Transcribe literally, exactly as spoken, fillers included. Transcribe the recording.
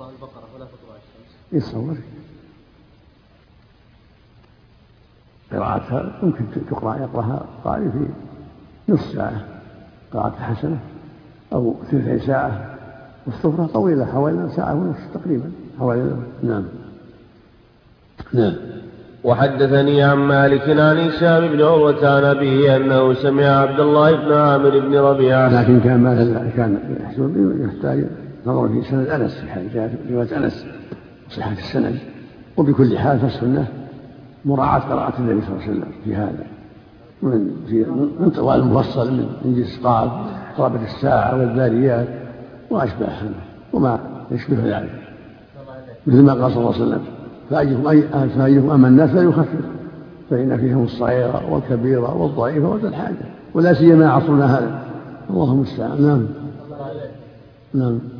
تقرأ البقرة ولا تقرأ الشمس؟ يتصور قراءتها ممكن تقرأ يقرأها قارئ في نصف ساعة قراءة حسنة أو ثلث ساعة، والسفرة طويلة حوالي ساعة ونصف تقريبا حوالي. نعم نعم. وحدثني عن مالك عن هشام بن عروة عن أبيه أنه سمع عبد الله بن عامر بن ربيعة. لكن كان ما كان يحتاج نظر في سند أنس في حال رواية أنس صحة السند، وبكل حال فالسنة مراعاة قراءة النبي صلى الله عليه وسلم في هذا من في من طوال المفصل من جنس قاف قرابة الساعة والذاريات وأشباهها وما يشبه ذلك، مثل ما قال صلى الله عليه وسلم فأيهم أما الناس فليخفف فإن فيهم الصغيرة والكبيرة والضعيفة وذا الحاجة، ولا سيما عصرنا هذا. اللهم المستعان. نعم نعم.